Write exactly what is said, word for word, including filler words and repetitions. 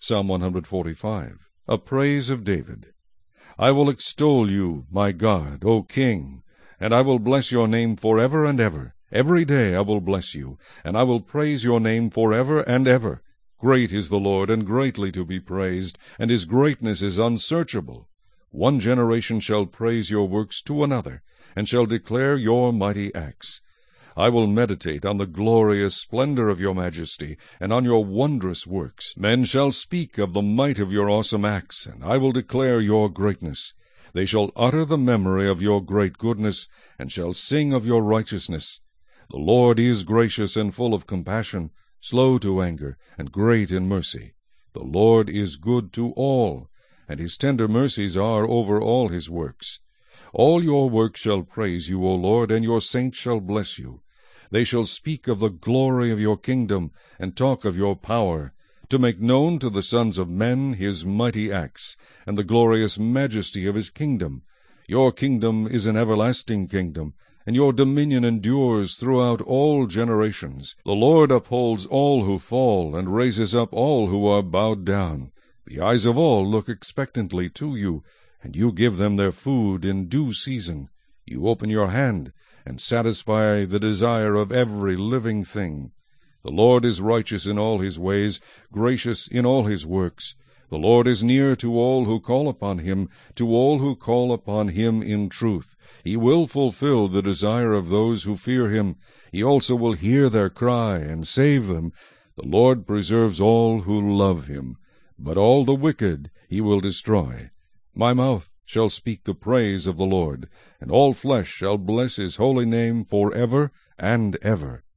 Psalm one forty-five. A praise of David. I will extol you, my God, O King, and I will bless your name forever and ever. Every day I will bless you, and I will praise your name forever and ever. Great is the Lord, and greatly to be praised, and his greatness is unsearchable. One generation shall praise your works to another, and shall declare your mighty acts. I will meditate on the glorious splendor of your majesty, and on your wondrous works. Men shall speak of the might of your awesome acts, and I will declare your greatness. They shall utter the memory of your great goodness, and shall sing of your righteousness. The Lord is gracious and full of compassion, slow to anger, and great in mercy. The Lord is good to all, and his tender mercies are over all his works. All your works shall praise you, O Lord, and your saints shall bless you. They shall speak of the glory of your kingdom, and talk of your power, to make known to the sons of men his mighty acts, and the glorious majesty of his kingdom. Your kingdom is an everlasting kingdom, and your dominion endures throughout all generations. The Lord upholds all who fall, and raises up all who are bowed down. The eyes of all look expectantly to you, and you give them their food in due season. You open your hand, and satisfy the desire of every living thing. The Lord is righteous in all his ways, gracious in all his works. The Lord is near to all who call upon him, to all who call upon him in truth. He will fulfill the desire of those who fear him. He also will hear their cry and save them. The Lord preserves all who love him, but all the wicked he will destroy. My mouth shall speak the praise of the Lord, and all flesh shall bless his holy name forever and ever.